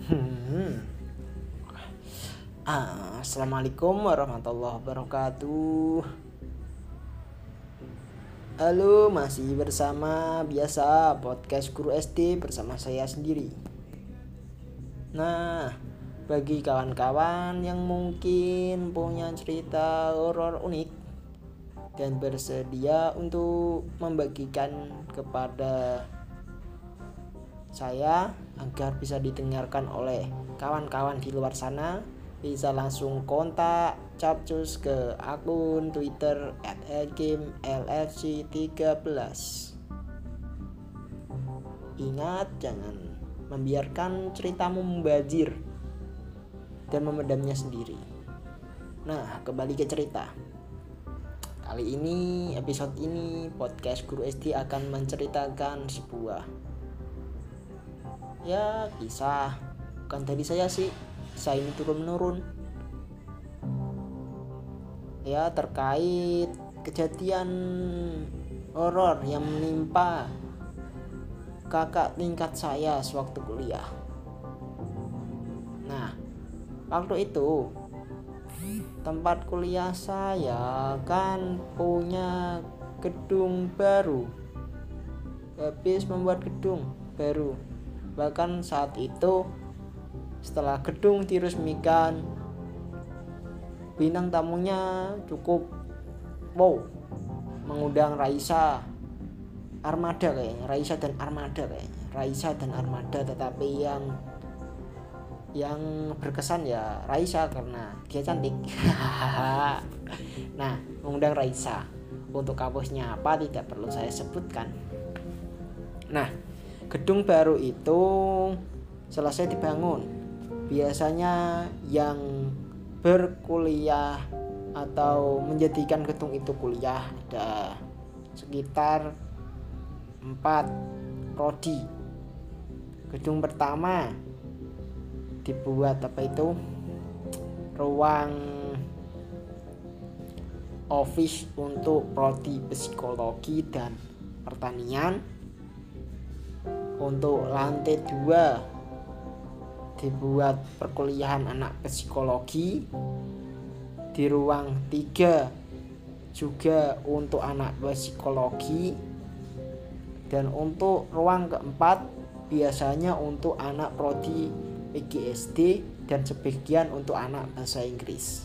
Hmm. Assalamualaikum warahmatullahi wabarakatuh. Halo, masih bersama biasa podcast Guru SD bersama saya sendiri. Nah, bagi kawan-kawan yang mungkin punya cerita horor unik dan bersedia untuk membagikan kepada saya agar bisa didengarkan oleh kawan-kawan di luar sana, bisa langsung kontak capcus ke akun Twitter @elgamellfc13. Ingat, jangan membiarkan ceritamu membajir dan memendamnya sendiri. Nah, kembali ke cerita. Kali ini, episode ini, podcast Guru SD akan menceritakan sebuah kisah. Bukan dari saya sih, kisah ini turun-menurun. Terkait kejadian horor yang menimpa kakak tingkat saya sewaktu kuliah. Nah, waktu itu tempat kuliah saya kan punya gedung baru, habis membuat gedung baru. Bahkan saat itu setelah gedung diresmikan, bintang tamunya cukup mengundang Raisa dan Armada, tetapi yang berkesan ya Raisa karena dia cantik. Nah, mengundang Raisa. Untuk kampusnya apa tidak perlu saya sebutkan. Nah, gedung baru itu selesai dibangun. Biasanya yang berkuliah atau menjadikan gedung itu kuliah ada sekitar 4 prodi. Gedung pertama dibuat ruang office untuk prodi psikologi dan pertanian. Untuk lantai 2 dibuat perkuliahan anak psikologi. Di ruang 3 juga untuk anak psikologi. Dan untuk ruang keempat biasanya untuk anak prodi PGSD dan sebagian untuk anak bahasa Inggris.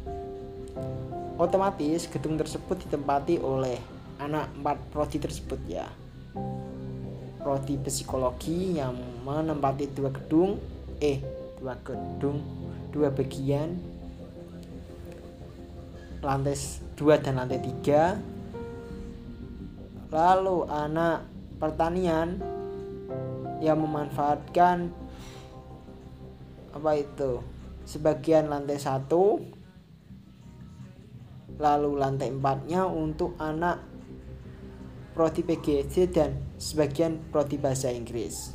Otomatis gedung tersebut ditempati oleh anak 4 prodi tersebut ya. Prodi psikologi yang menempati 2 bagian, lantai 2 dan lantai 3. Lalu anak pertanian yang memanfaatkan sebagian lantai 1. Lalu lantai 4-nya untuk anak prodi PGSD dan sebagian prodi bahasa Inggris.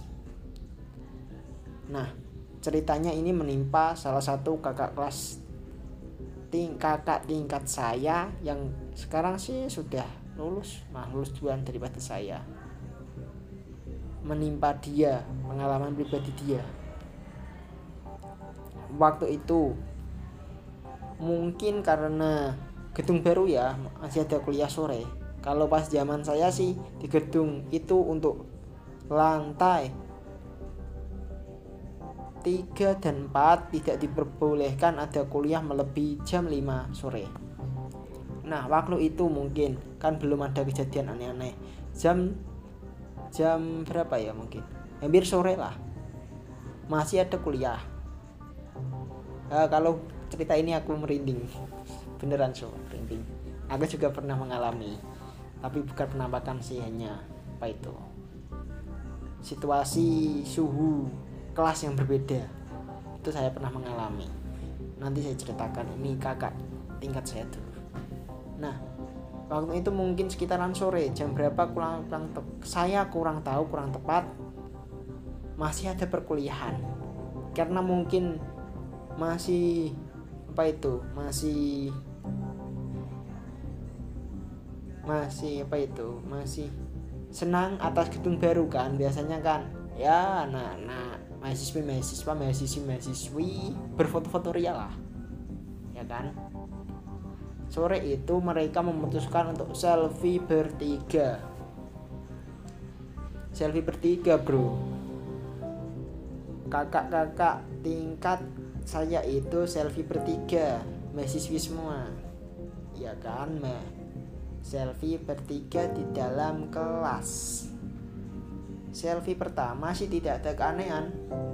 Nah, ceritanya ini menimpa salah satu kakak tingkat saya yang sekarang sih sudah lulus duluan daripada saya. Menimpa dia, pengalaman pribadi dia. Waktu itu mungkin karena gedung baru ya, masih ada kuliah sore. Kalau pas zaman saya sih di gedung itu untuk lantai 3 dan 4 tidak diperbolehkan ada kuliah melebihi jam 5 sore. Nah, waktu itu mungkin kan belum ada kejadian aneh-aneh. Jam berapa ya, mungkin hampir sore lah, masih ada kuliah. Kalau cerita ini aku merinding. Beneran merinding. Aku juga pernah mengalami, tapi bukan penampakan sih, hanya situasi suhu kelas yang berbeda. Itu saya pernah mengalami. Nanti saya ceritakan, ini kakak tingkat saya dulu. Nah, waktu itu mungkin sekitaran sore, jam berapa saya kurang tepat. Masih ada perkuliahan. Karena mungkin masih senang atas gedung baru kan, biasanya kan ya anak-anak mahasiswi berfoto-foto ria lah, ya kan. Sore itu mereka memutuskan untuk selfie bertiga bro. Kakak-kakak tingkat saya itu selfie bertiga, mahasiswi semua, ya kan, selfie bertiga di dalam kelas. Selfie pertama sih tidak ada keanehan.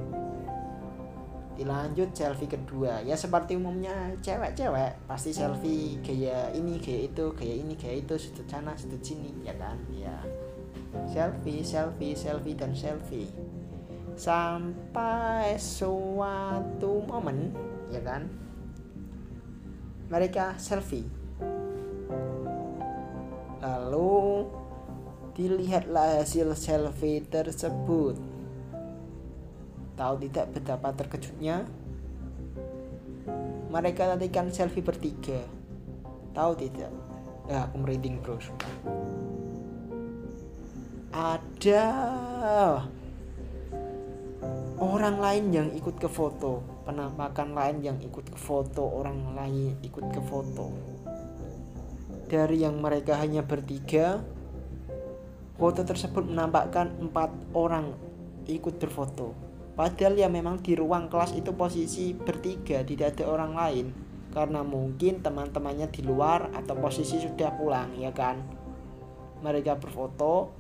Dilanjut selfie kedua, ya seperti umumnya cewek-cewek pasti selfie gaya ini, gaya itu, gaya ini, gaya itu, sudut sana, sudut sini, ya kan, ya. Selfie dan selfie. Sampai suatu momen, ya kan, mereka selfie. Lalu dilihatlah hasil selfie tersebut. Tahu tidak betapa terkejutnya? Mereka tadikan selfie bertiga. Tahu tidak? Ya, aku merinding bro. Ada orang lain yang ikut ke foto, penampakan lain yang ikut ke foto, orang lain ikut ke foto. Dari yang mereka hanya bertiga, foto tersebut menampakkan 4 orang ikut berfoto. Padahal ya memang di ruang kelas itu posisi bertiga, tidak ada orang lain. Karena mungkin teman-temannya di luar atau posisi sudah pulang, ya kan. Mereka berfoto.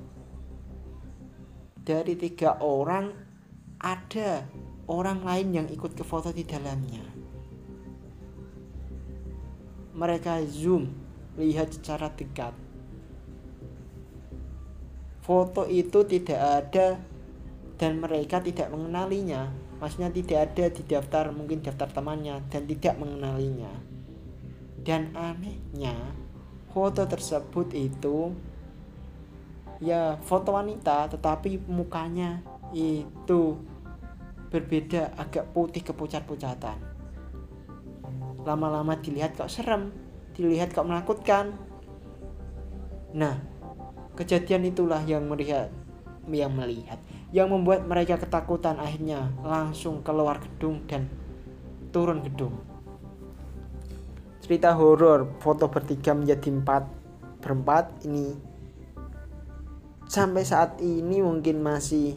Dari 3 orang ada orang lain yang ikut ke foto di dalamnya. Mereka zoom, lihat secara dekat. Foto itu tidak ada dan mereka tidak mengenalinya. Maksudnya tidak ada di daftar, mungkin daftar temannya, dan tidak mengenalinya. Dan anehnya, foto tersebut itu ya foto wanita, tetapi mukanya itu berbeda, agak putih kepucat-pucatan. Lama-lama dilihat kok serem, dilihat kok menakutkan. Nah, kejadian itulah yang membuat mereka ketakutan, akhirnya langsung keluar gedung dan turun gedung. Cerita horor foto bertiga menjadi berempat ini sampai saat ini mungkin masih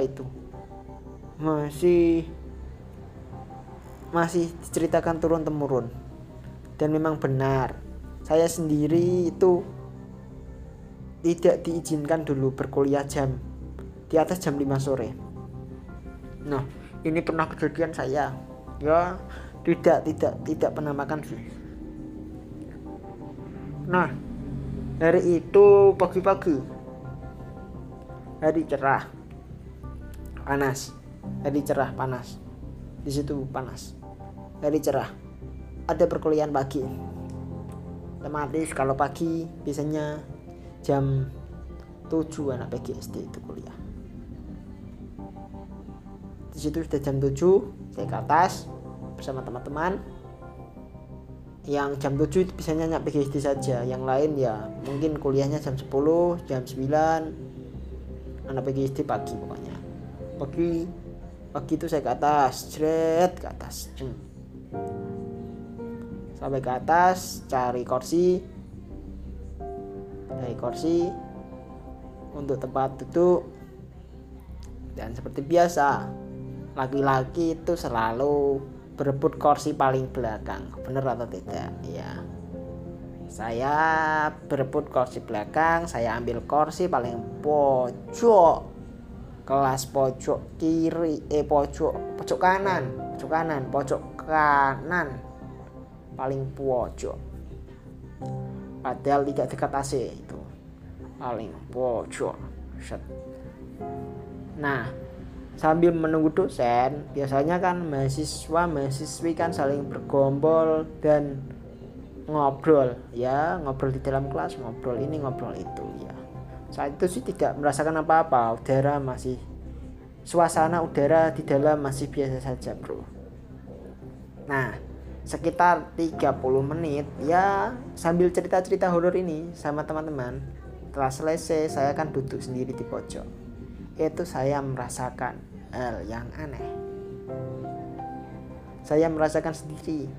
masih diceritakan turun temurun. Dan memang benar, saya sendiri itu tidak diizinkan dulu berkuliah di atas jam 5 sore. Nah, ini pernah kejadian saya. Ya, tidak pernah makan sih. Nah, hari itu pagi-pagi, hari cerah, panas. Di situ panas. Hari cerah. Ada perkuliahan pagi. Otomatis kalau pagi biasanya jam 7 anak PGSD itu kuliah. Di situ sudah jam 7, saya ke atas bersama teman-teman. Yang jam 7 itu biasanya anak PGSD saja, yang lain ya mungkin kuliahnya jam 10, jam 9. Anak PGSD pagi pokoknya. Pagi itu saya ke atas, sampai ke atas cari kursi untuk tempat duduk. Dan seperti biasa, laki-laki itu selalu berebut kursi paling belakang, benar atau tidak? Ya, saya berebut kursi belakang, saya ambil kursi paling pojok kelas, pojok kanan paling pojok. Padahal tidak dekat AC, itu paling pojok. Nah, sambil menunggu dosen, biasanya kan mahasiswi kan saling bergombol dan ngobrol di dalam kelas, ngobrol ini ngobrol itu ya. Saat itu sih tidak merasakan apa-apa, suasana udara di dalam masih biasa saja bro. Nah, sekitar 30 menit ya sambil cerita-cerita horor ini sama teman-teman. Setelah selesai, saya kan duduk sendiri di pojok. Itu saya merasakan hal yang aneh. Saya merasakan sendiri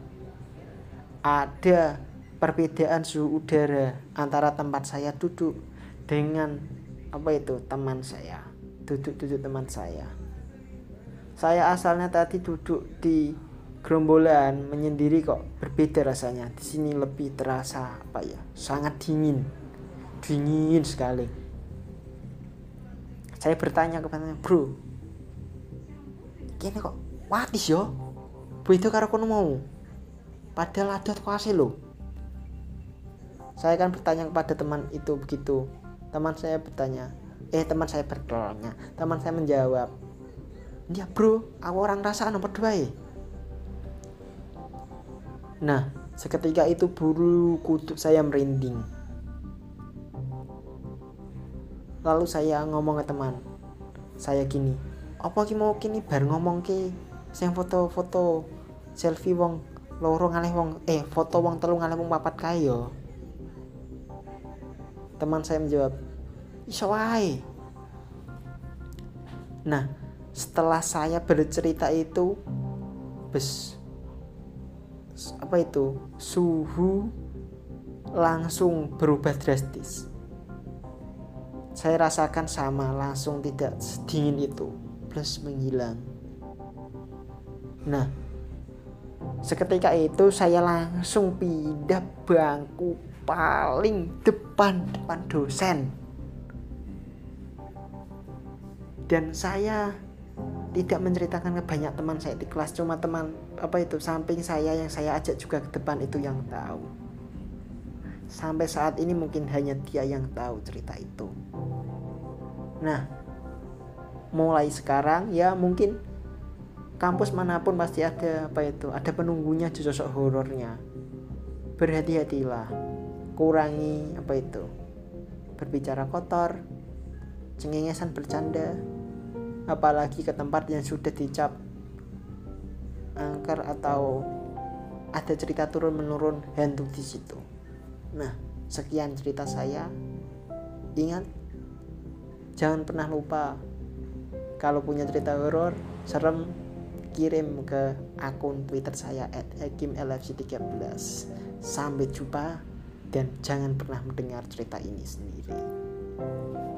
ada perbedaan suhu udara antara tempat saya duduk dengan teman saya. Duduk teman saya. Saya asalnya tadi duduk di gerombolan menyendiri kok berbeda rasanya. Di sini lebih terasa sangat dingin sekali. Saya bertanya kepadanya, bro, kini kok watis yo? Beda karo kono mau. Padahal ada kuase lo. Saya kan bertanya kepada teman itu begitu. Teman saya bertanya. Teman saya menjawab, ya bro, aku orang rasa nomor 2 ya. Nah, seketika itu bulu kuduk saya merinding. Lalu saya ngomong ke teman saya gini, apa ki mau kini bar ngomong ki sing foto-foto selfie wong loro ngalih wong foto wong telu ngalih wong papat kae yo. Teman saya menjawab, iso wae. Nah, setelah saya bercerita itu, suhu langsung berubah drastis. Saya rasakan sama, langsung tidak sedingin itu, plus menghilang. Nah, seketika itu saya langsung pindah bangku paling depan dosen. Dan saya tidak menceritakan ke banyak teman saya di kelas, cuma teman samping saya yang saya ajak juga ke depan itu yang tahu. Sampai saat ini mungkin hanya dia yang tahu cerita itu. Nah, mulai sekarang ya mungkin kampus manapun pasti ada ada penunggunya di sosok horornya. Berhati-hatilah, kurangi berbicara kotor, cengengesan bercanda, apalagi ke tempat yang sudah dicap angker atau ada cerita turun menurun hantu di situ. Nah, sekian cerita saya. Ingat, jangan pernah lupa kalau punya cerita horor serem, kirim ke akun Twitter saya @hakimlfc13. Sampai jumpa dan jangan pernah mendengar cerita ini sendiri.